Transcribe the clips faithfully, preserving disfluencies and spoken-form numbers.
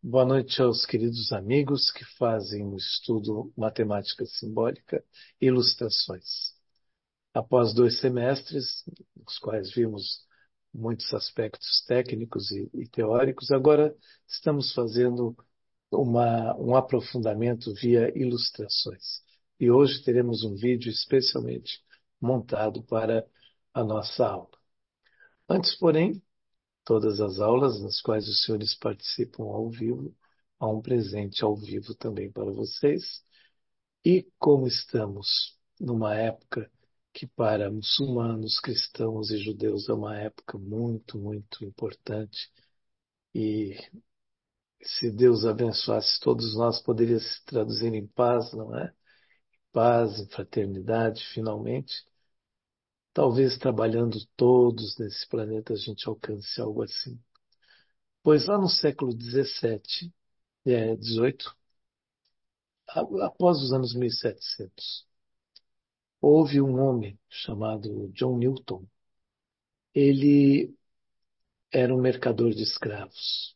Boa noite aos queridos amigos que fazem o estudo Matemática Simbólica e Ilustrações. Após dois semestres, nos quais vimos muitos aspectos técnicos e, e teóricos, agora estamos fazendo uma, um aprofundamento via ilustrações. E hoje teremos um vídeo especialmente montado para a nossa aula. Antes, porém, todas as aulas nas quais os senhores participam ao vivo, há um presente ao vivo também para vocês. E como estamos numa época que para muçulmanos, cristãos e judeus é uma época muito, muito importante, e se Deus abençoasse todos nós, poderia se traduzir em paz, não é? Paz, em fraternidade, finalmente. Talvez trabalhando todos nesse planeta a gente alcance algo assim. Pois lá no século dezessete, é, dezoito, após os anos mil e setecentos, houve um homem chamado John Newton. Ele era um mercador de escravos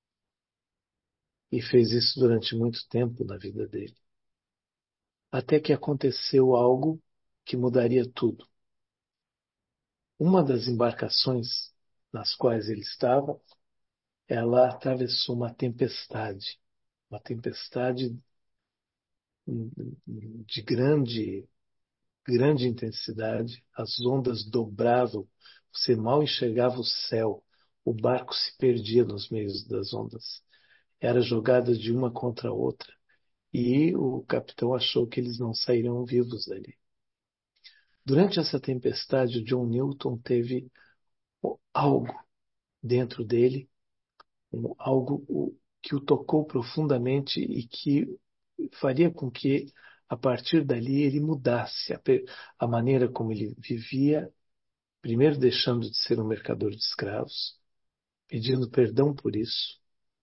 e fez isso durante muito tempo na vida dele. Até que aconteceu algo que mudaria tudo. Uma das embarcações nas quais ele estava, ela atravessou uma tempestade, uma tempestade de grande grande intensidade, as ondas dobravam, você mal enxergava o céu, o barco se perdia nos meios das ondas. Era jogada de uma contra a outra e o capitão achou que eles não sairiam vivos dali. Durante essa tempestade, o John Newton teve algo dentro dele, algo que o tocou profundamente e que faria com que, a partir dali, ele mudasse a, a maneira como ele vivia, primeiro deixando de ser um mercador de escravos, pedindo perdão por isso,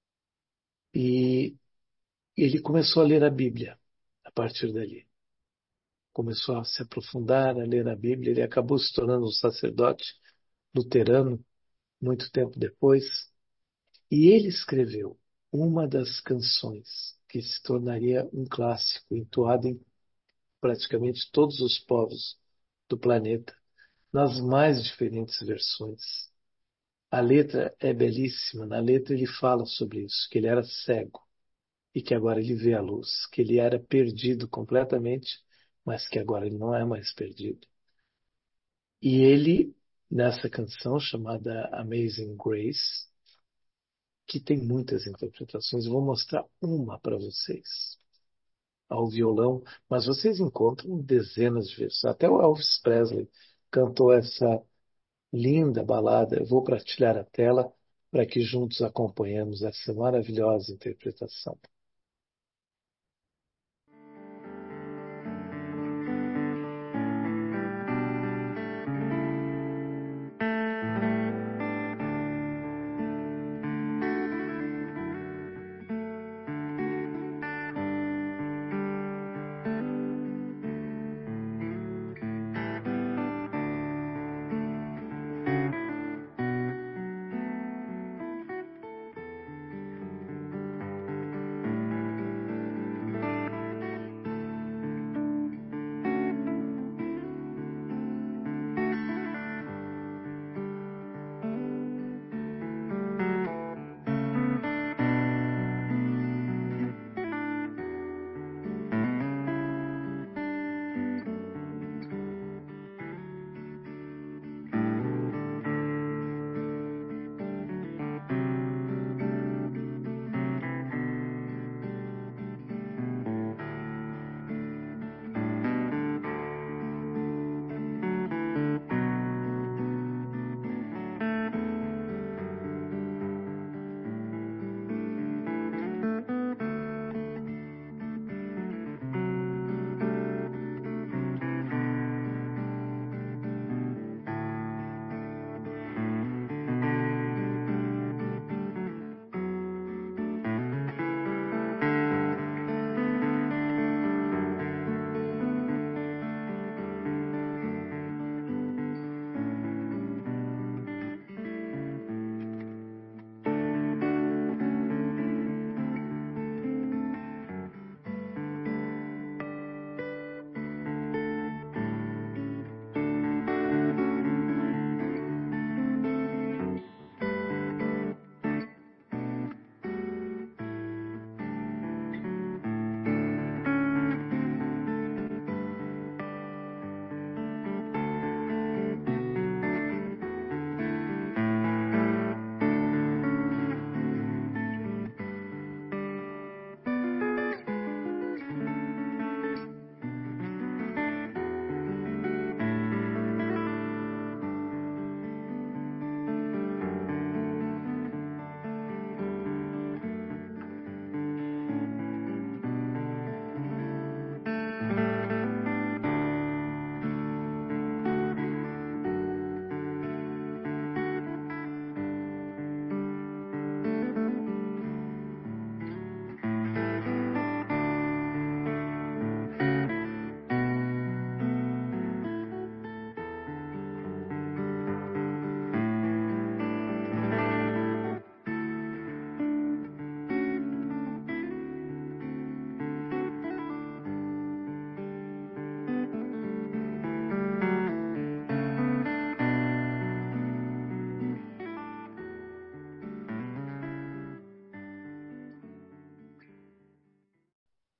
e ele começou a ler a Bíblia a partir dali. Começou a se aprofundar, a ler a Bíblia, ele acabou se tornando um sacerdote luterano muito tempo depois, e ele escreveu uma das canções que se tornaria um clássico, entoado em praticamente todos os povos do planeta, nas mais diferentes versões. A letra é belíssima. Na letra ele fala sobre isso, que ele era cego e que agora ele vê a luz, que ele era perdido completamente, mas que agora ele não é mais perdido. E ele, nessa canção chamada Amazing Grace, que tem muitas interpretações, eu vou mostrar uma para vocês, ao violão, mas vocês encontram dezenas de vezes. Até o Elvis Presley cantou essa linda balada. Eu vou partilhar a tela para que juntos acompanhemos essa maravilhosa interpretação.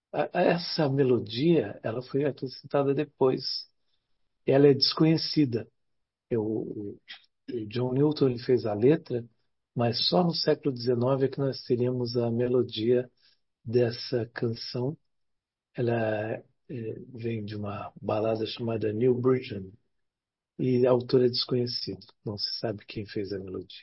A- a- Essa melodia, ela foi acrescentada depois. Ela é desconhecida. Eu, o o John Newton ele fez a letra, mas só no século dezenove é que nós teríamos a melodia dessa canção. Ela é, vem de uma balada chamada New Britain e a autora é desconhecido. Não se sabe quem fez a melodia.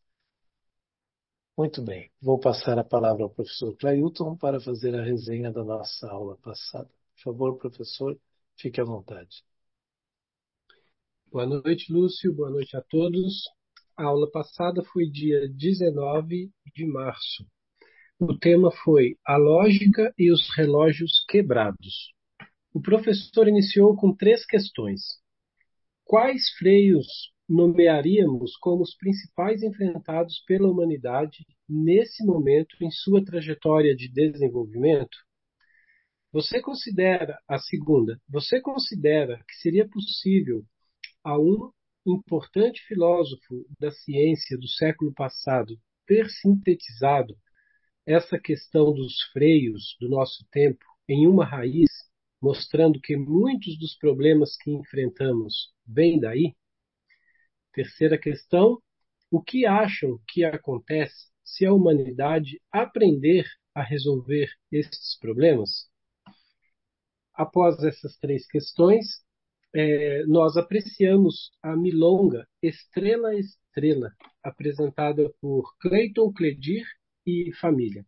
Muito bem, vou passar a palavra ao professor Clailton para fazer a resenha da nossa aula passada. Por favor, professor, fique à vontade. Boa noite, Lúcio. Boa noite a todos. A aula passada foi dia dezenove de março. O tema foi a lógica e os relógios quebrados. O professor iniciou com três questões. Quais freios nomearíamos como os principais enfrentados pela humanidade nesse momento em sua trajetória de desenvolvimento? Você considera, a segunda, você considera que seria possível a um importante filósofo da ciência do século passado ter sintetizado essa questão dos freios do nosso tempo em uma raiz, mostrando que muitos dos problemas que enfrentamos vêm daí? Terceira questão: o que acham que acontece se a humanidade aprender a resolver estes problemas? Após essas três questões, é, nós apreciamos a milonga Estrela Estrela, apresentada por Clayton Cledir e família.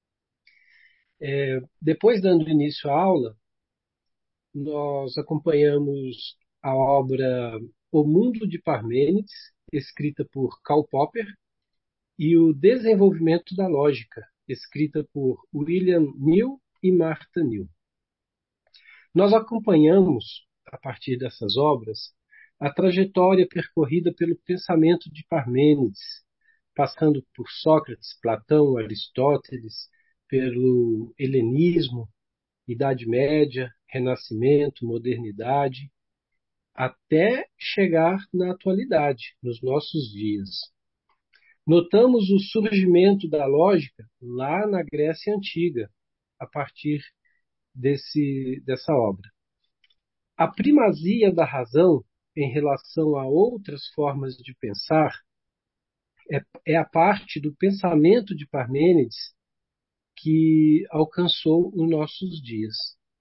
É, depois, dando início à aula, nós acompanhamos a obra O Mundo de Parmênides, escrita por Karl Popper, e O Desenvolvimento da Lógica, escrita por William New e Martha New. Nós acompanhamos, a partir dessas obras, a trajetória percorrida pelo pensamento de Parmênides, passando por Sócrates, Platão, Aristóteles, pelo helenismo, Idade Média, Renascimento, Modernidade, até chegar na atualidade, nos nossos dias. Notamos o surgimento da lógica lá na Grécia Antiga, a partir desse, dessa obra. A primazia da razão em relação a outras formas de pensar é, é a parte do pensamento de Parmênides que alcançou os nossos dias.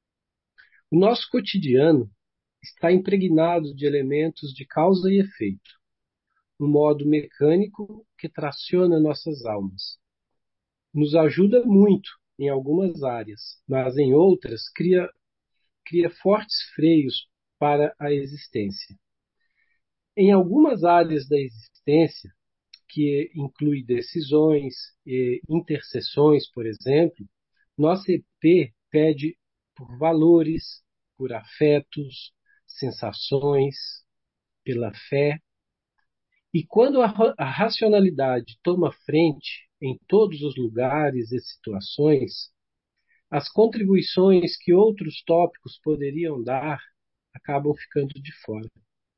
O nosso cotidiano está impregnado de elementos de causa e efeito, um modo mecânico que traciona nossas almas. Nos ajuda muito em algumas áreas, mas em outras cria, cria fortes freios para a existência. Em algumas áreas da existência, que inclui decisões e interseções, por exemplo, nosso E P pede por valores, por afetos, sensações, pela fé. E quando a, a racionalidade toma frente em todos os lugares e situações, as contribuições que outros tópicos poderiam dar acabam ficando de fora.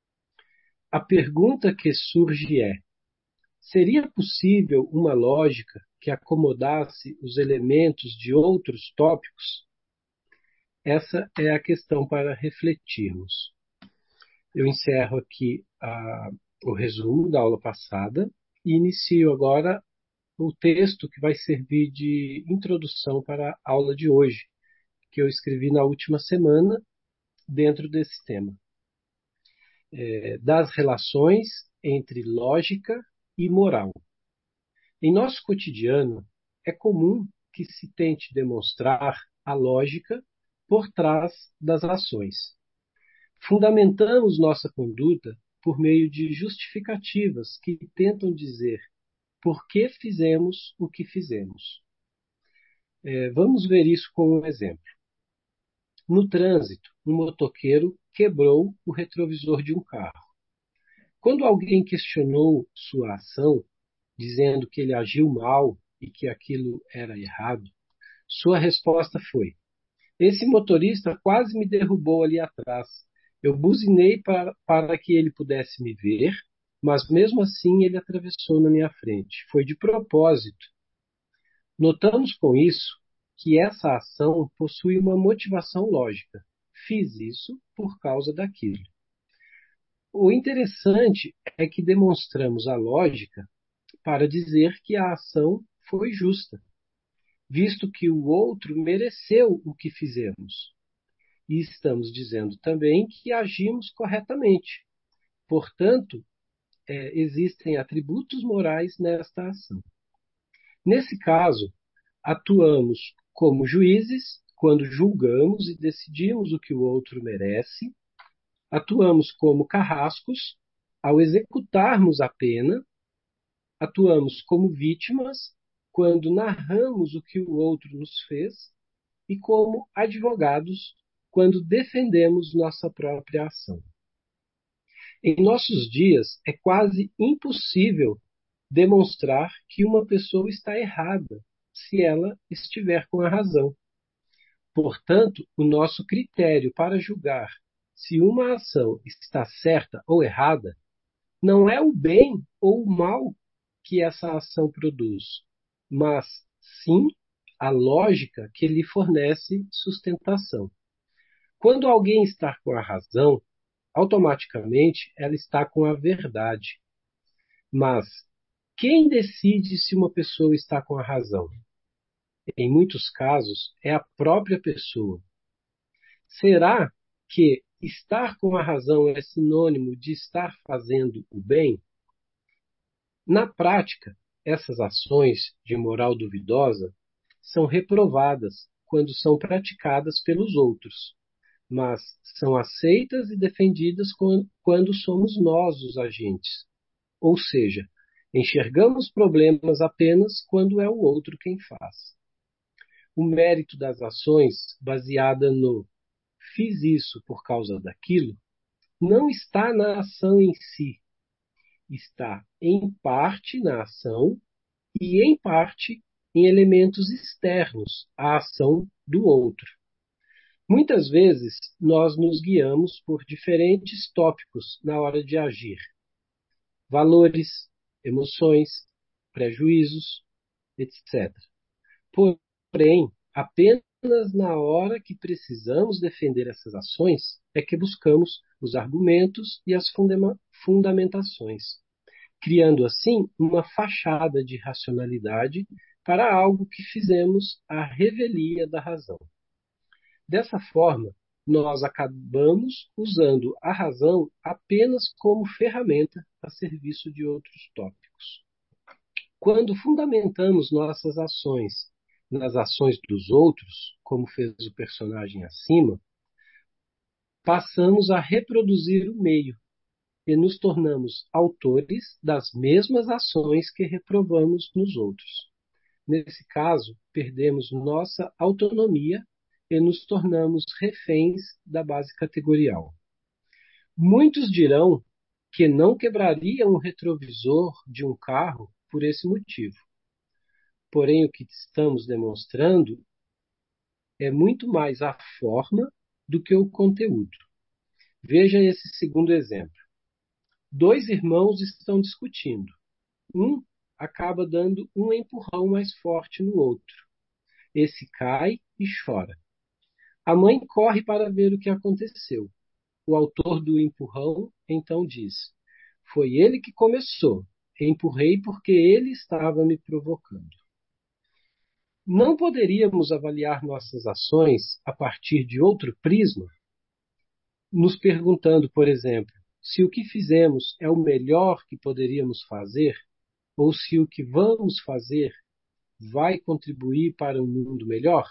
A pergunta que surge é: seria possível uma lógica que acomodasse os elementos de outros tópicos? Essa é a questão para refletirmos. Eu encerro aqui a, o resumo da aula passada e inicio agora o texto que vai servir de introdução para a aula de hoje, que eu escrevi na última semana dentro desse tema, é, das relações entre lógica e moral. Em nosso cotidiano, é comum que se tente demonstrar a lógica por trás das ações. Fundamentamos nossa conduta por meio de justificativas que tentam dizer por que fizemos o que fizemos. É, vamos ver isso com um exemplo. No trânsito, um motoqueiro quebrou o retrovisor de um carro. Quando alguém questionou sua ação, dizendo que ele agiu mal e que aquilo era errado, sua resposta foi: esse motorista quase me derrubou ali atrás. Eu buzinei para, para que ele pudesse me ver, mas mesmo assim ele atravessou na minha frente. Foi de propósito. Notamos com isso que essa ação possui uma motivação lógica. Fiz isso por causa daquilo. O interessante é que demonstramos a lógica para dizer que a ação foi justa, visto que o outro mereceu o que fizemos. E estamos dizendo também que agimos corretamente. Portanto, é, existem atributos morais nesta ação. Nesse caso, atuamos como juízes quando julgamos e decidimos o que o outro merece. Atuamos como carrascos ao executarmos a pena. Atuamos como vítimas quando narramos o que o outro nos fez. E como advogados quando defendemos nossa própria ação. Em nossos dias, é quase impossível demonstrar que uma pessoa está errada se ela estiver com a razão. Portanto, o nosso critério para julgar se uma ação está certa ou errada não é o bem ou o mal que essa ação produz, mas sim a lógica que lhe fornece sustentação. Quando alguém está com a razão, automaticamente ela está com a verdade. Mas quem decide se uma pessoa está com a razão? Em muitos casos, é a própria pessoa. Será que estar com a razão é sinônimo de estar fazendo o bem? Na prática, essas ações de moral duvidosa são reprovadas quando são praticadas pelos outros, mas são aceitas e defendidas quando somos nós os agentes. Ou seja, enxergamos problemas apenas quando é o outro quem faz. O mérito das ações, baseada no fiz isso por causa daquilo, não está na ação em si, está em parte na ação e em parte em elementos externos à ação do outro. Muitas vezes nós nos guiamos por diferentes tópicos na hora de agir: valores, emoções, prejuízos, etcétera. Porém, apenas na hora que precisamos defender essas ações é que buscamos os argumentos e as fundamentações, criando assim uma fachada de racionalidade para algo que fizemos à revelia da razão. Dessa forma, nós acabamos usando a razão apenas como ferramenta a serviço de outros tópicos. Quando fundamentamos nossas ações nas ações dos outros, como fez o personagem acima, passamos a reproduzir o meio e nos tornamos autores das mesmas ações que reprovamos nos outros. Nesse caso, perdemos nossa autonomia e nos tornamos reféns da base categorial. Muitos dirão que não quebrariam o retrovisor de um carro por esse motivo. Porém, o que estamos demonstrando é muito mais a forma do que o conteúdo. Veja esse segundo exemplo. Dois irmãos estão discutindo. Um acaba dando um empurrão mais forte no outro. Esse cai e chora. A mãe corre para ver o que aconteceu. O autor do empurrão então diz: foi ele que começou. Empurrei porque ele estava me provocando. Não poderíamos avaliar nossas ações a partir de outro prisma? Nos perguntando, por exemplo, se o que fizemos é o melhor que poderíamos fazer, ou se o que vamos fazer vai contribuir para um mundo melhor?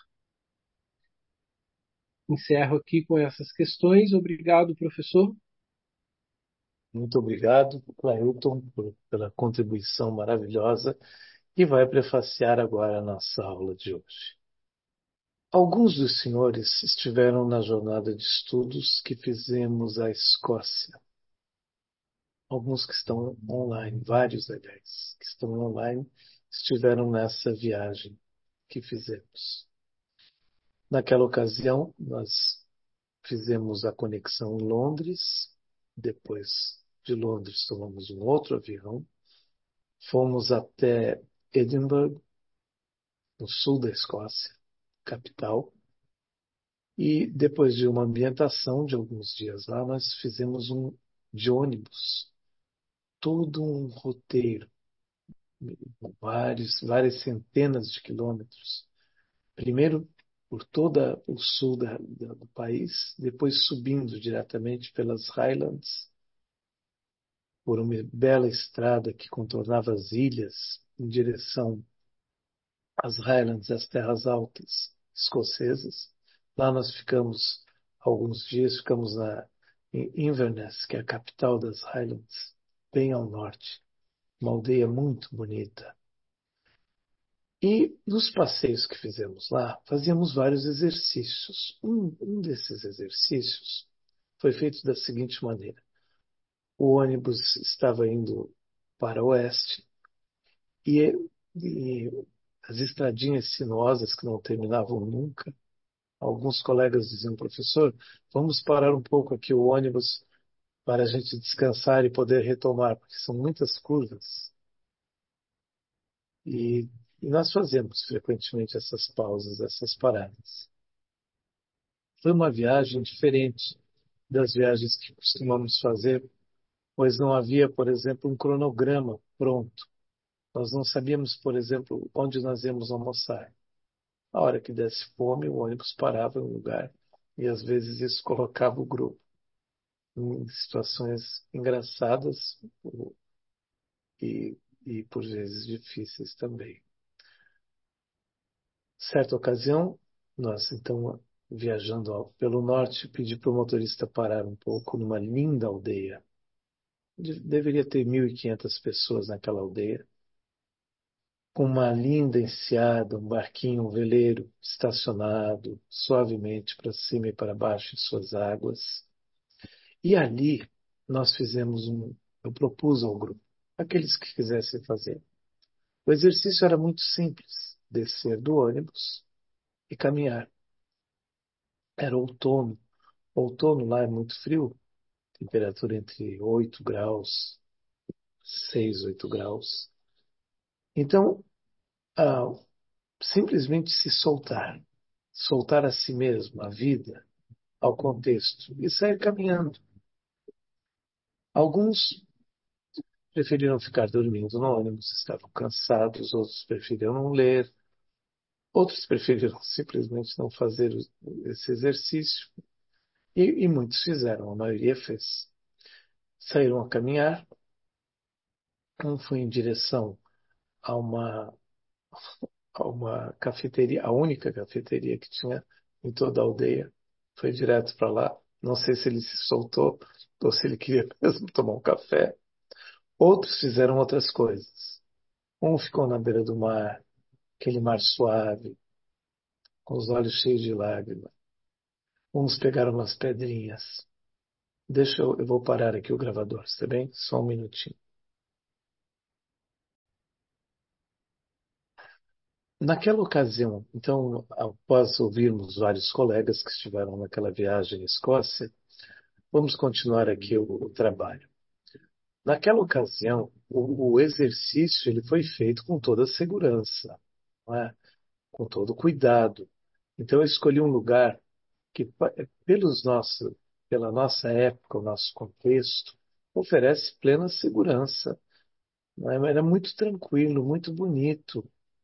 Encerro aqui com essas questões. Obrigado, professor. Muito obrigado, Clailton, por- pela contribuição maravilhosa que vai prefaciar agora a nossa aula de hoje. Alguns dos senhores estiveram na jornada de estudos que fizemos à Escócia. Alguns que estão online, vários, aliás, que estão online, estiveram nessa viagem que fizemos. Naquela ocasião, nós fizemos a conexão em Londres, depois de Londres tomamos um outro avião, fomos até Edinburgh, no sul da Escócia, capital. E depois de uma ambientação de alguns dias lá, nós fizemos um de ônibus, todo um roteiro, vários, várias centenas de quilômetros. Primeiro por todo o sul da, da, do país, depois subindo diretamente pelas Highlands, por uma bela estrada que contornava as ilhas em direção às Highlands, às terras altas escocesas. Lá nós ficamos alguns dias, ficamos na, em Inverness, que é a capital das Highlands, bem ao norte. Uma aldeia muito bonita. E nos passeios que fizemos lá, fazíamos vários exercícios. Um, um desses exercícios foi feito da seguinte maneira: o ônibus estava indo para o oeste e, e as estradinhas sinuosas que não terminavam nunca. Alguns colegas diziam: professor, vamos parar um pouco aqui o ônibus para a gente descansar e poder retomar, porque são muitas curvas. E, e nós fazemos frequentemente essas pausas, essas paradas. Foi uma viagem diferente das viagens que costumamos fazer, pois não havia, por exemplo, um cronograma pronto. Nós não sabíamos, por exemplo, onde nós íamos almoçar. A hora que desse fome, o ônibus parava em um lugar e às vezes isso colocava o grupo em situações engraçadas e, e por vezes difíceis também. Certa ocasião, nós então, viajando ao- pelo norte, pedi para o motorista parar um pouco numa linda aldeia. De- Deveria ter mil e quinhentas pessoas naquela aldeia, com uma linda enseada, um barquinho, um veleiro estacionado suavemente para cima e para baixo em suas águas. E ali nós fizemos um, eu propus ao grupo, aqueles que quisessem fazer. O exercício era muito simples: descer do ônibus e caminhar. Era outono. Outono lá é muito frio, temperatura entre oito graus, seis, oito graus. Então, ah, simplesmente se soltar, soltar a si mesmo, a vida, ao contexto e sair caminhando. Alguns preferiram ficar dormindo no ônibus, estavam cansados, outros preferiram não ler, outros preferiram simplesmente não fazer esse exercício e, e muitos fizeram, a maioria fez. Saíram a caminhar, um foi em direção a uma, a uma cafeteria, a única cafeteria que tinha em toda a aldeia, foi direto para lá. Não sei se ele se soltou ou se ele queria mesmo tomar um café. Outros fizeram outras coisas. Um ficou na beira do mar, aquele mar suave, com os olhos cheios de lágrimas. Uns pegaram umas pedrinhas. Deixa eu, eu vou parar aqui o gravador, está bem? Só um minutinho. Naquela ocasião, então, após ouvirmos vários colegas que estiveram naquela viagem à Escócia, vamos continuar aqui o, o trabalho. Naquela ocasião, o, o exercício ele foi feito com toda a segurança, não é? Com todo o cuidado. Então, eu escolhi um lugar que, pa- pelos nossos, pela nossa época, o nosso contexto, oferece plena segurança. Não é? Era muito tranquilo, muito bonito.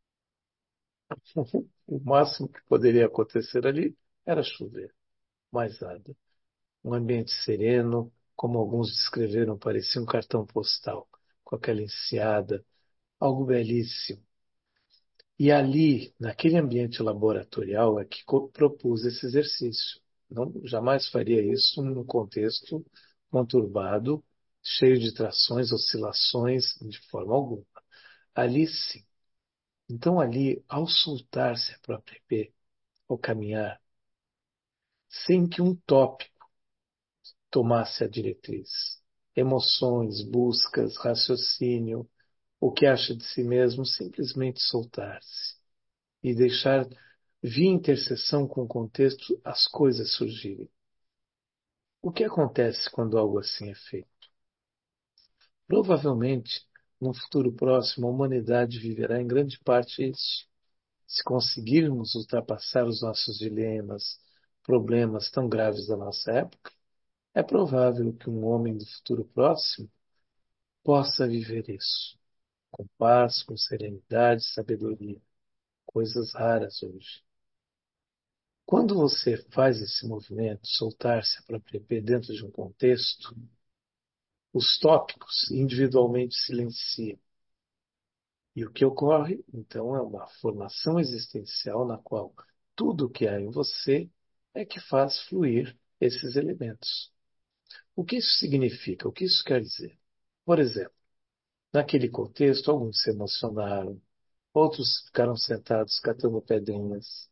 O máximo que poderia acontecer ali era chover, mais nada. Um ambiente sereno, como alguns descreveram, parecia um cartão postal, com aquela enseada, algo belíssimo. E ali, naquele ambiente laboratorial, é que co- propus esse exercício. Não, jamais faria isso num contexto conturbado, cheio de trações, oscilações, de forma alguma. Ali sim. Então ali, ao soltar-se a própria P, ao caminhar, sem que um tópico tomasse a diretriz, emoções, buscas, raciocínio, o que acha de si mesmo, simplesmente soltar-se e deixar, via interseção com o contexto, as coisas surgirem. O que acontece quando algo assim é feito? Provavelmente, no futuro próximo, a humanidade viverá em grande parte isso. Se conseguirmos ultrapassar os nossos dilemas, problemas tão graves da nossa época, é provável que um homem do futuro próximo possa viver isso, com paz, com serenidade e sabedoria, coisas raras hoje. Quando você faz esse movimento, soltar-se a própria P dentro de um contexto, os tópicos individualmente silenciam. E o que ocorre, então, é uma formação existencial na qual tudo o que há em você é que faz fluir esses elementos. O que isso significa? O que isso quer dizer? Por exemplo, naquele contexto, alguns se emocionaram, outros ficaram sentados catando pedrinhas.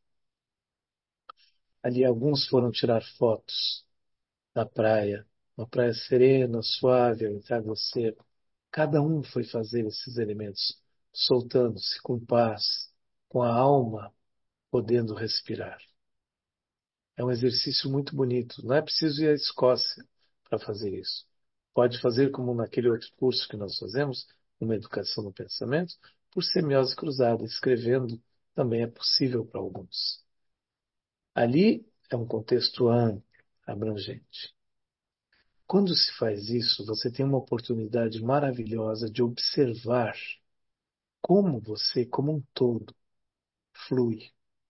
Ali, alguns foram tirar fotos na praia, uma praia serena, suave, ao entardecer. Cada um foi fazer esses elementos, soltando-se com paz, com a alma podendo respirar. É um exercício muito bonito. Não é preciso ir à Escócia para fazer isso. Pode fazer como naquele outro curso que nós fazemos, uma educação no pensamento, por semiose cruzada, escrevendo também é possível para alguns. Ali é um contexto amplo, abrangente. Quando se faz isso, você tem uma oportunidade maravilhosa de observar como você, como um todo, flui.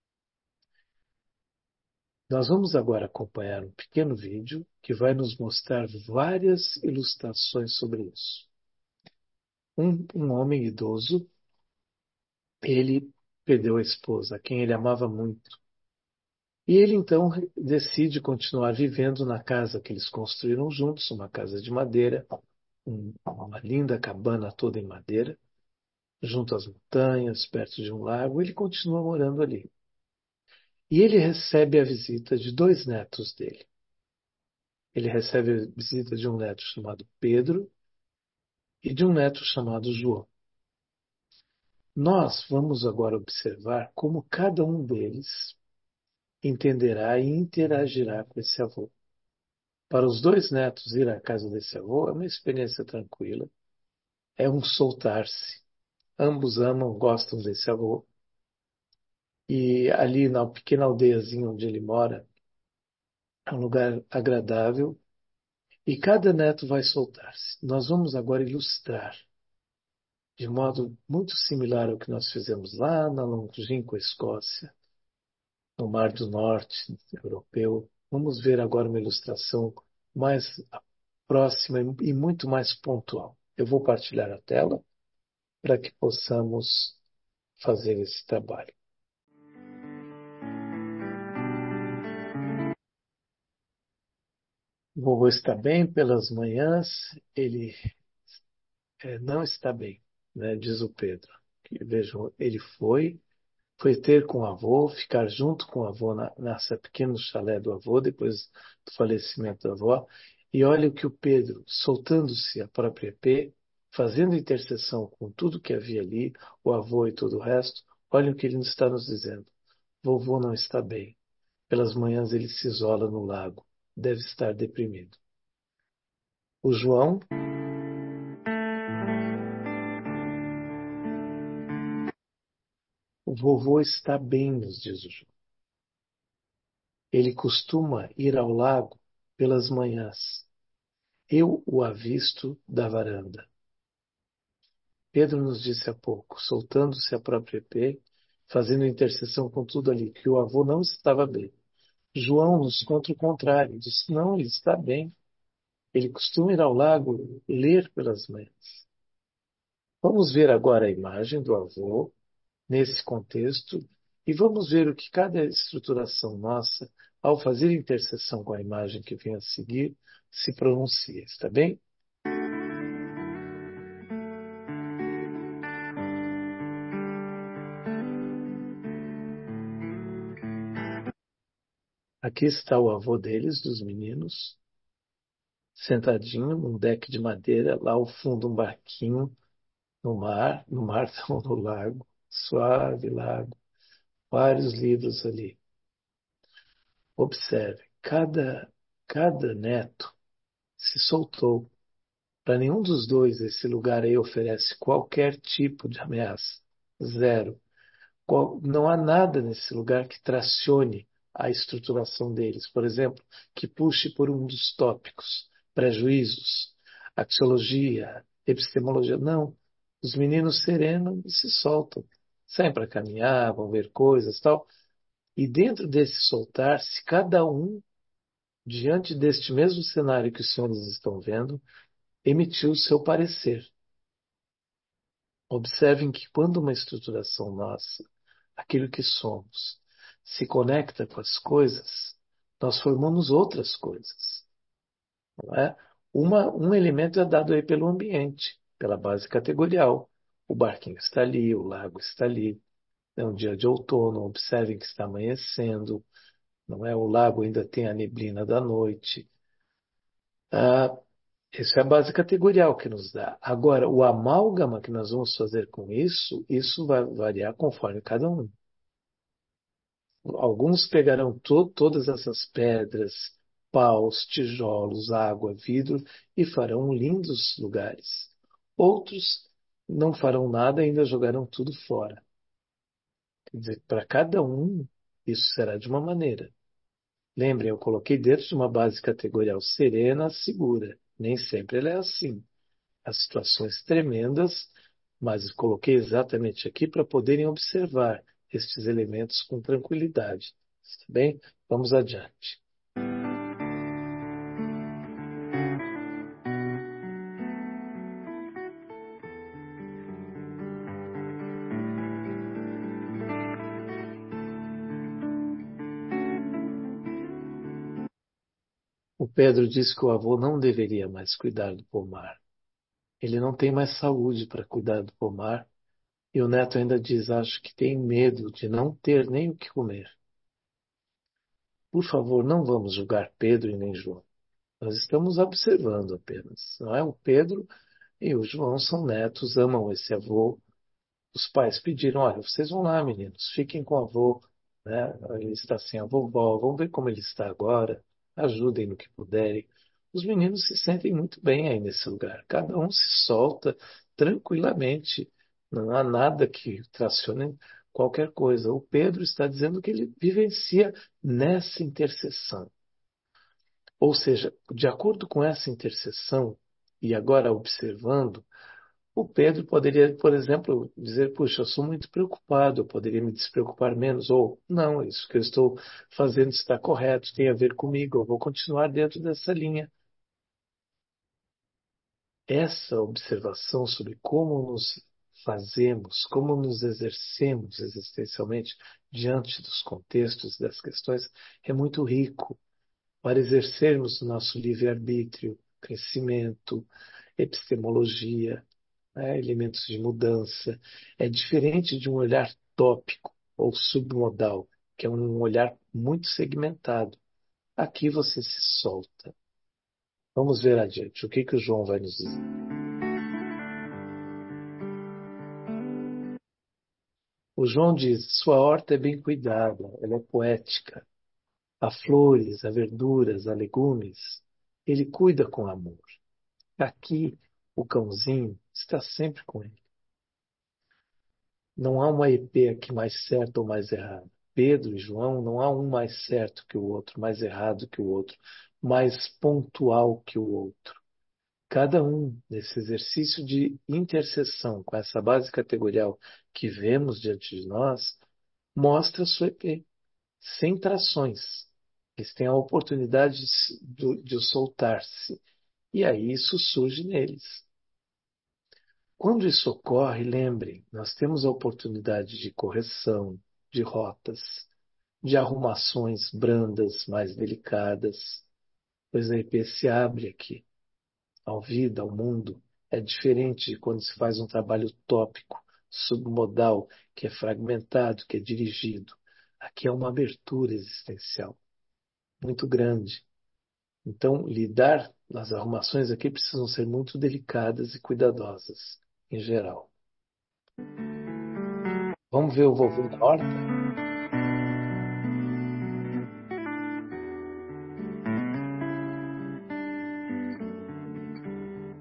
Nós vamos agora acompanhar um pequeno vídeo que vai nos mostrar várias ilustrações sobre isso. Um, um homem idoso, ele perdeu a esposa, a quem ele amava muito. E ele então decide continuar vivendo na casa que eles construíram juntos, uma casa de madeira, um, uma linda cabana toda em madeira, junto às montanhas, perto de um lago. Ele continua morando ali. E ele recebe a visita de dois netos dele. Ele recebe a visita de um neto chamado Pedro e de um neto chamado João. Nós vamos agora observar como cada um deles entenderá e interagirá com esse avô. Para os dois netos ir à casa desse avô é uma experiência tranquila, é um soltar-se. Ambos amam, gostam desse avô. E ali na pequena aldeiazinha onde ele mora, é um lugar agradável e cada neto vai soltar-se. Nós vamos agora ilustrar de modo muito similar ao que nós fizemos lá na longínqua Escócia, no Mar do Norte europeu. Vamos ver agora uma ilustração mais próxima e muito mais pontual. Eu vou partilhar a tela para que possamos fazer esse trabalho. O vovô está bem pelas manhãs, ele é, não está bem, né, diz o Pedro. Vejam, ele foi Foi ter com o avô, ficar junto com o avô na, nessa pequeno chalé do avô, depois do falecimento da avó. E olha o que o Pedro, soltando-se a própria P, fazendo intercessão com tudo que havia ali, o avô e todo o resto, olha o que ele está nos dizendo. Vovô não está bem. Pelas manhãs ele se isola no lago. Deve estar deprimido. O João, o vovô está bem, nos diz o João. Ele costuma ir ao lago pelas manhãs. Eu o avisto da varanda. Pedro nos disse há pouco, soltando-se a própria P, fazendo intercessão com tudo ali, que o avô não estava bem. João nos conta o contrário, disse, não, ele está bem. Ele costuma ir ao lago ler pelas manhãs. Vamos ver agora a imagem do avô nesse contexto e vamos ver o que cada estruturação nossa, ao fazer intercessão com a imagem que vem a seguir, se pronuncia. Está bem? Aqui está o avô deles, dos meninos, sentadinho num deck de madeira, lá ao fundo um barquinho no mar, no mar não, no lago, suave lago, vários livros ali. Observe, cada, cada neto se soltou. Para nenhum dos dois esse lugar aí oferece qualquer tipo de ameaça. Zero. Não há nada nesse lugar que tracione a estruturação deles. Por exemplo, que puxe por um dos tópicos, prejuízos, axiologia, epistemologia. Não. Os meninos serenam e se soltam. Saem para caminhar, vão ver coisas tal. E dentro desse soltar-se, cada um, diante deste mesmo cenário que os senhores estão vendo, emitiu o seu parecer. Observem que quando uma estruturação nossa, aquilo que somos, se conecta com as coisas, nós formamos outras coisas. Não é? Uma, um elemento é dado aí pelo ambiente, pela base categorial. O barquinho está ali, o lago está ali. É um dia de outono, observem que está amanhecendo. Não é? O lago ainda tem a neblina da noite. Ah, isso é a base categorial que nos dá. Agora, o amálgama que nós vamos fazer com isso, isso vai variar conforme cada um. Alguns pegarão to todas essas pedras, paus, tijolos, água, vidro e farão lindos lugares. Outros não farão nada e ainda jogarão tudo fora. Quer dizer, para cada um, isso será de uma maneira. Lembrem, eu coloquei dentro de uma base categorial serena, segura. Nem sempre ela é assim. Há situações tremendas, mas coloquei exatamente aqui para poderem observar estes elementos com tranquilidade. Está bem? Vamos adiante. O Pedro disse que o avô não deveria mais cuidar do pomar. Ele não tem mais saúde para cuidar do pomar. E o neto ainda diz: acho que tem medo de não ter nem o que comer. Por favor, não vamos julgar Pedro e nem João. Nós estamos observando apenas. Não é? O Pedro e o João são netos, amam esse avô. Os pais pediram: olha, vocês vão lá, meninos, fiquem com o avô, né? Ele está sem a vovó, vamos ver como ele está agora, ajudem no que puderem. Os meninos se sentem muito bem aí nesse lugar. Cada um se solta tranquilamente. Não há nada que tracione qualquer coisa. O Pedro está dizendo que ele vivencia nessa interseção. Ou seja, de acordo com essa interseção, e agora observando, o Pedro poderia, por exemplo, dizer: puxa, eu sou muito preocupado, eu poderia me despreocupar menos. Ou, não, isso que eu estou fazendo está correto, tem a ver comigo, eu vou continuar dentro dessa linha. Essa observação sobre como nos fazemos, como nos exercemos existencialmente diante dos contextos e das questões é muito rico para exercermos o nosso livre-arbítrio, crescimento, epistemologia, né, elementos de mudança. É diferente de um olhar tópico ou submodal, que é um olhar muito segmentado. Aqui você se solta. Vamos ver adiante. O que que o João vai nos dizer? O João diz: sua horta é bem cuidada, ela é poética. Há flores, há verduras, há legumes. Ele cuida com amor. Aqui, o cãozinho está sempre com ele. Não há uma E P aqui mais certa ou mais errada. Pedro e João, não há um mais certo que o outro, mais errado que o outro, mais pontual que o outro. Cada um, nesse exercício de interseção com essa base categorial que vemos diante de nós, mostra a sua E P, sem trações. Eles têm a oportunidade de, de soltar-se. E aí isso surge neles. Quando isso ocorre, lembrem, nós temos a oportunidade de correção, de rotas, de arrumações brandas, mais delicadas, pois a E P se abre aqui, ao vida, ao mundo. É diferente de quando se faz um trabalho tópico, submodal, que é fragmentado, que é dirigido. Aqui é uma abertura existencial muito grande. Então, lidar nas arrumações aqui precisam ser muito delicadas e cuidadosas, em geral. Vamos ver o vovô na horta?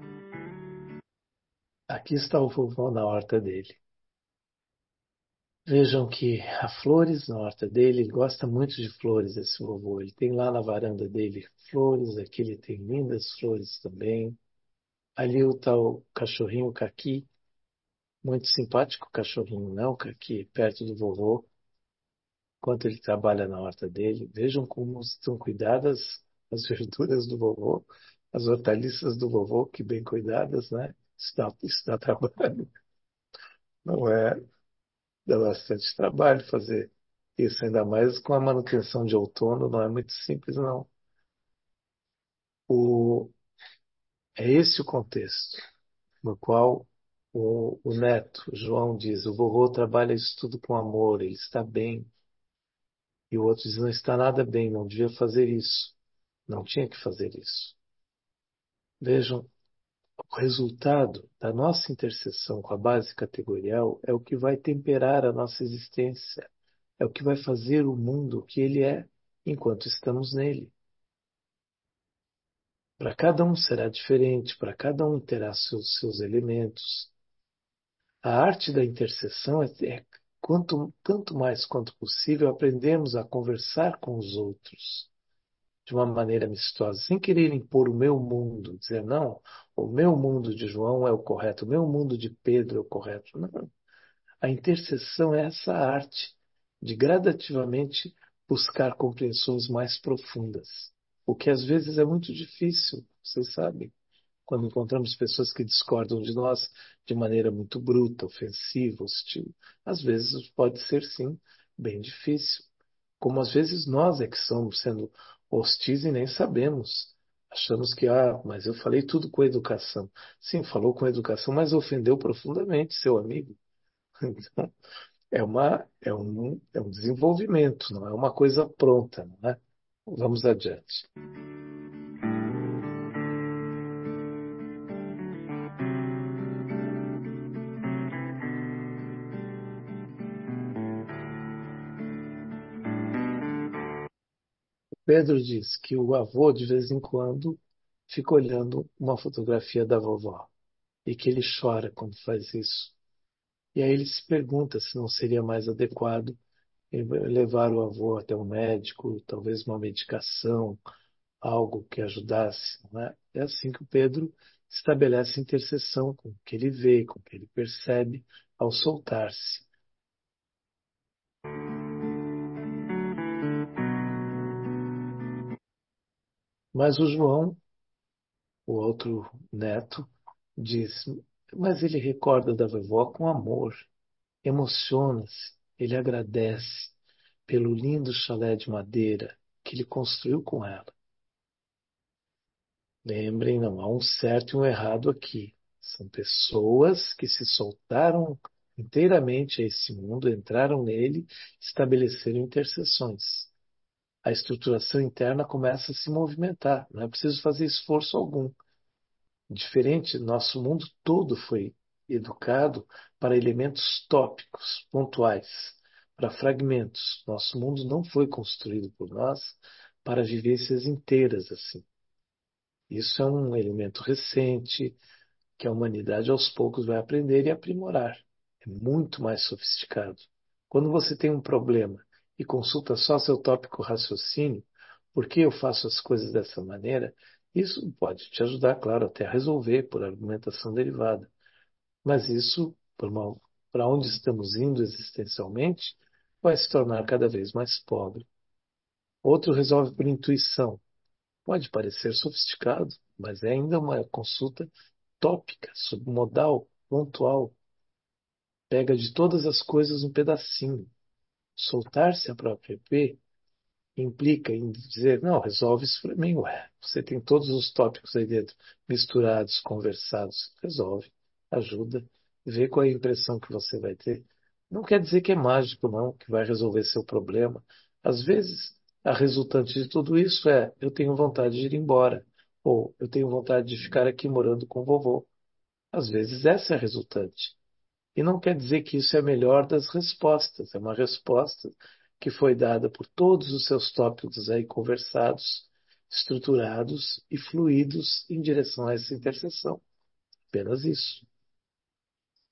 Aqui está o vovô na horta dele. Vejam que há flores na horta dele, ele gosta muito de flores, esse vovô. Ele tem lá na varanda dele flores, aqui ele tem lindas flores também. Ali o tal cachorrinho Caqui, muito simpático cachorrinho, não, Caqui, perto do vovô, enquanto ele trabalha na horta dele. Vejam como estão cuidadas as verduras do vovô, as hortaliças do vovô, que bem cuidadas, né? Isso dá, isso dá trabalho, não é? Dá bastante trabalho fazer isso, ainda mais com a manutenção de outono, não é muito simples, não. O, é esse o contexto no qual o, o neto, João, diz: o vovô trabalha isso tudo com amor, ele está bem. E o outro diz: não está nada bem, não devia fazer isso, não tinha que fazer isso. Vejam, o resultado da nossa interseção com a base categorial é o que vai temperar a nossa existência, é o que vai fazer o mundo o que ele é enquanto estamos nele. Para cada um será diferente, para cada um terá seus, seus elementos. A arte da intercessão é, é quanto, tanto mais quanto possível aprendermos a conversar com os outros de uma maneira amistosa, sem querer impor o meu mundo, dizer não, o meu mundo de João é o correto, o meu mundo de Pedro é o correto. Não. A intercessão é essa arte de gradativamente buscar compreensões mais profundas, o que às vezes é muito difícil, vocês sabem. Quando encontramos pessoas que discordam de nós de maneira muito bruta, ofensiva, hostil, às vezes pode ser sim bem difícil. Como às vezes nós é que estamos sendo hostis e nem sabemos. Achamos que, ah, mas eu falei tudo com educação. Sim, falou com educação, mas ofendeu profundamente seu amigo. Então, é uma, é um, é um desenvolvimento, não é uma coisa pronta, não é? Vamos adiante. Pedro diz que o avô, de vez em quando, fica olhando uma fotografia da vovó e que ele chora quando faz isso. E aí ele se pergunta se não seria mais adequado levar o avô até o médico, talvez uma medicação, algo que ajudasse. Não é? É assim que o Pedro estabelece interseção com o que ele vê, com o que ele percebe ao soltar-se. Mas o João, o outro neto, diz: mas ele recorda da vovó com amor, emociona-se, ele agradece pelo lindo chalé de madeira que ele construiu com ela. Lembrem, não há um certo e um errado aqui. São pessoas que se soltaram inteiramente a esse mundo, entraram nele, estabeleceram interseções. A estruturação interna começa a se movimentar, não é preciso fazer esforço algum. Diferente, nosso mundo todo foi educado para elementos tópicos, pontuais, para fragmentos. Nosso mundo não foi construído por nós para vivências inteiras assim. Isso é um elemento recente que a humanidade aos poucos vai aprender e aprimorar. É muito mais sofisticado. Quando você tem um problema e consulta só seu tópico raciocínio, por que eu faço as coisas dessa maneira? Isso pode te ajudar, claro, até a resolver por argumentação derivada. Mas isso, para onde estamos indo existencialmente, vai se tornar cada vez mais pobre. Outro resolve por intuição. Pode parecer sofisticado, mas é ainda uma consulta tópica, submodal, pontual. Pega de todas as coisas um pedacinho. Soltar-se a própria E P implica em dizer, não, resolve isso para mim, ué. Você tem todos os tópicos aí dentro, misturados, conversados. Resolve, ajuda, vê qual é a impressão que você vai ter. Não quer dizer que é mágico, não, que vai resolver seu problema. Às vezes, a resultante de tudo isso é, eu tenho vontade de ir embora, ou eu tenho vontade de ficar aqui morando com o vovô. Às vezes, essa é a resultante. E não quer dizer que isso é a melhor das respostas. É uma resposta que foi dada por todos os seus tópicos aí conversados, estruturados e fluídos em direção a essa interseção. Apenas isso.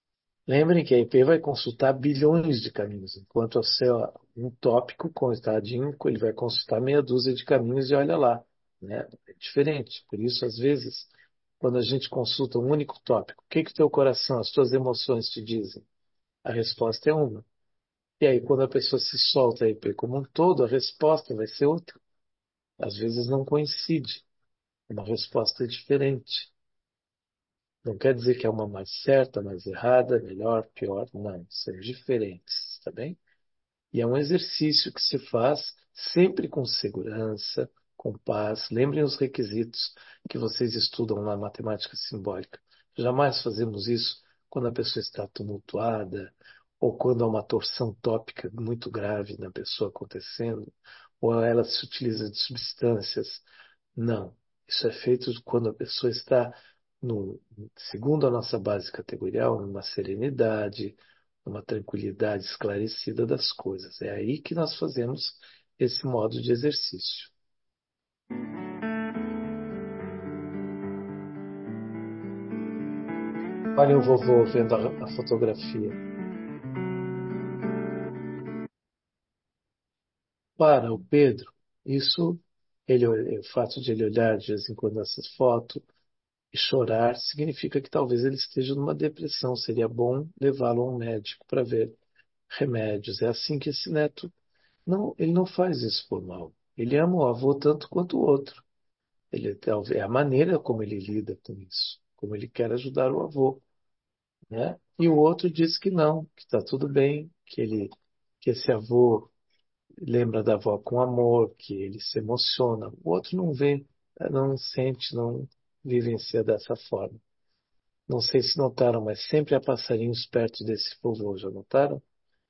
Lembrem que a I P vai consultar bilhões de caminhos, enquanto o seu, um tópico coitadinho, ele vai consultar meia dúzia de caminhos e olha lá, né? É diferente. Por isso, às vezes, quando a gente consulta um único tópico, o que que o teu coração, as tuas emoções te dizem? A resposta é uma. E aí, quando a pessoa se solta a I P como um todo, a resposta vai ser outra. Às vezes não coincide. Uma resposta é diferente. Não quer dizer que é uma mais certa, mais errada, melhor, pior. Não, são diferentes, tá bem? E é um exercício que se faz sempre com segurança, com paz. Lembrem os requisitos que vocês estudam na matemática simbólica. Jamais fazemos isso quando a pessoa está tumultuada, ou quando há uma torção tópica muito grave na pessoa acontecendo, ou ela se utiliza de substâncias. Não. Isso é feito quando a pessoa está, no, segundo a nossa base categorial, numa serenidade, numa tranquilidade esclarecida das coisas. É aí que nós fazemos esse modo de exercício. Olha o vovô vendo a, a fotografia. Para o Pedro, isso, ele, o fato de ele olhar de vez em quando essas fotos e chorar, significa que talvez ele esteja numa depressão. Seria bom levá-lo a um médico para ver remédios. É assim que esse neto não, ele não faz isso por mal. Ele ama o avô tanto quanto o outro. Ele talvez é a maneira como ele lida com isso, como ele quer ajudar o avô, né? E o outro diz que não, que está tudo bem, que ele, que esse avô lembra da avó com amor, que ele se emociona. O outro não vê, não sente, não vivencia dessa forma. Não sei se notaram, mas sempre há passarinhos perto desse vovô, já notaram?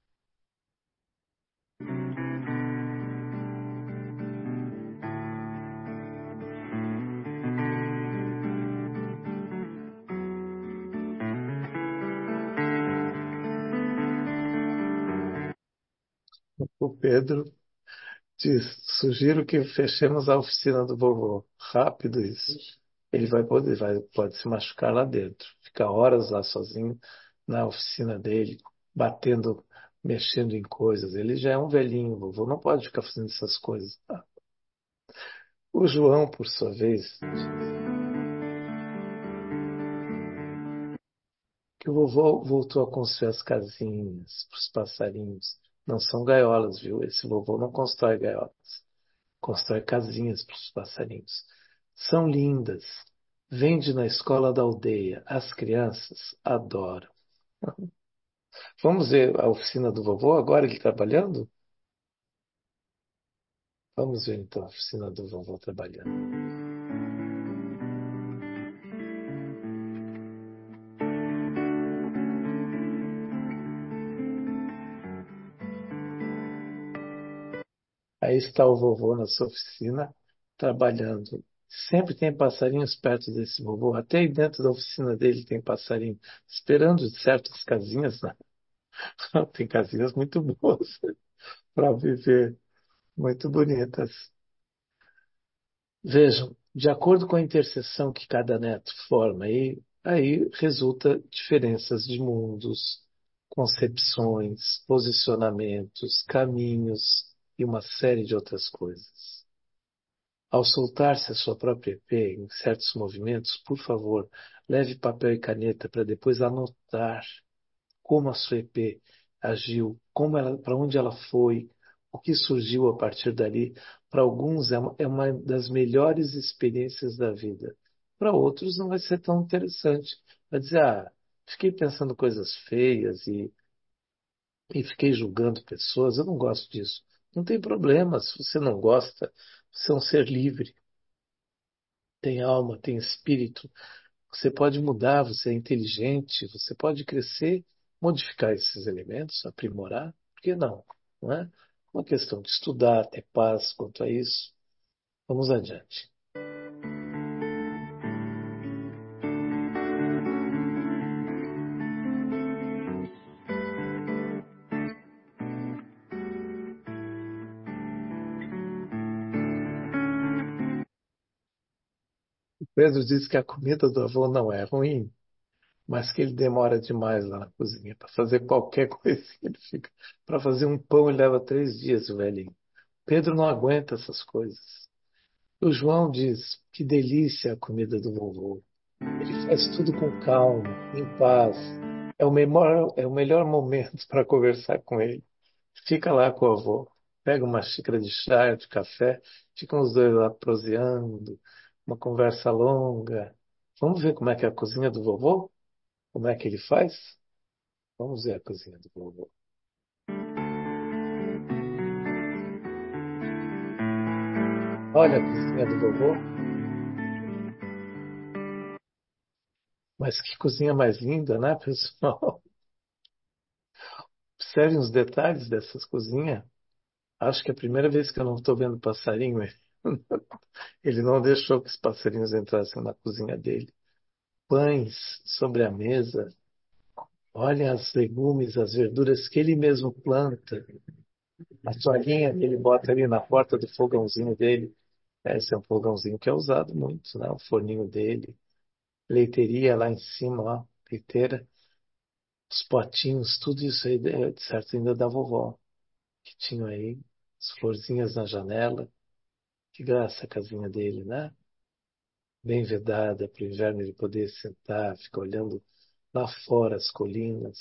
O Pedro diz, sugiro que fechemos a oficina do vovô. Rápido isso. Ele vai poder, vai, pode se machucar lá dentro. Ficar horas lá sozinho na oficina dele, batendo, mexendo em coisas. Ele já é um velhinho, o vovô não pode ficar fazendo essas coisas. Tá? O João, por sua vez, diz que o vovô voltou a construir as casinhas para os passarinhos. Não são gaiolas, viu? Esse vovô não constrói gaiolas. Constrói casinhas para os passarinhos. São lindas. Vende na escola da aldeia. As crianças adoram. Vamos ver a oficina do vovô agora, ele trabalhando? Vamos ver então a oficina do vovô trabalhando. Aí está o vovô na sua oficina trabalhando. Sempre tem passarinhos perto desse vovô. Até aí dentro da oficina dele tem passarinho, esperando certas casinhas, né? Tem casinhas muito boas para viver, muito bonitas. Vejam, de acordo com a interseção que cada neto forma, aí, aí resulta diferenças de mundos, concepções, posicionamentos, caminhos e uma série de outras coisas. Ao soltar-se a sua própria E P em certos movimentos, por favor, leve papel e caneta para depois anotar como a sua E P agiu, como ela, para onde ela foi, o que surgiu a partir dali. Para alguns é uma, é uma das melhores experiências da vida. Para outros não vai ser tão interessante. Vai dizer, ah, fiquei pensando coisas feias e, e fiquei julgando pessoas. Eu não gosto disso. Não tem problema. Se você não gosta, você é um ser livre. Tem alma, tem espírito. Você pode mudar, você é inteligente, você pode crescer, modificar esses elementos, aprimorar. Por que não? Não é? Uma questão de estudar, ter paz quanto a isso. Vamos adiante. O Pedro disse que a comida do avô não é ruim. mas que ele demora demais lá na cozinha. Para fazer qualquer coisa, ele fica. Para fazer um pão, ele leva três dias, o velhinho. Pedro não aguenta essas coisas. O João diz: que delícia a comida do vovô. Ele faz tudo com calma, em paz. É o melhor, é o melhor momento para conversar com ele. Fica lá com o avô, pega uma xícara de chá, de café, ficam os dois lá proseando, uma conversa longa. Vamos ver como é que é a cozinha do vovô? Como é que ele faz? Vamos ver a cozinha do vovô. Olha a cozinha do vovô, mas que cozinha mais linda, né, pessoal? Observem os detalhes dessas cozinhas. Acho que é a primeira vez que eu não estou vendo passarinho. Ele não deixou que os passarinhos entrassem na cozinha dele. Pães sobre a mesa. Olha os legumes, as verduras que ele mesmo planta. A toalhinha que ele bota ali na porta do fogãozinho dele. Esse é um fogãozinho que é usado muito, né? O forninho dele. Leiteria lá em cima, ó. Leiteira. Os potinhos, tudo isso aí, é, de certo, ainda da vovó. Que tinha aí. As florzinhas na janela. Que graça a casinha dele, né? Bem vedada para o inverno ele poder sentar, ficar olhando lá fora as colinas.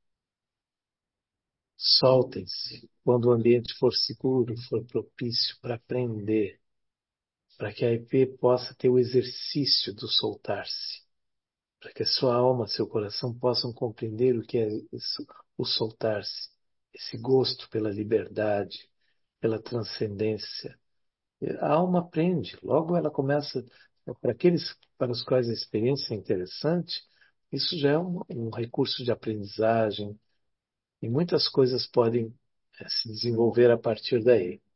Soltem-se quando o ambiente for seguro, for propício para aprender, para que a I P possa ter o exercício do soltar-se, para que a sua alma, seu coração possam compreender o que é isso, o soltar-se, esse gosto pela liberdade, pela transcendência. A alma aprende, logo ela começa, para aqueles para os quais a experiência é interessante, isso já é um, um recurso de aprendizagem e muitas coisas podem eh, se desenvolver a partir daí.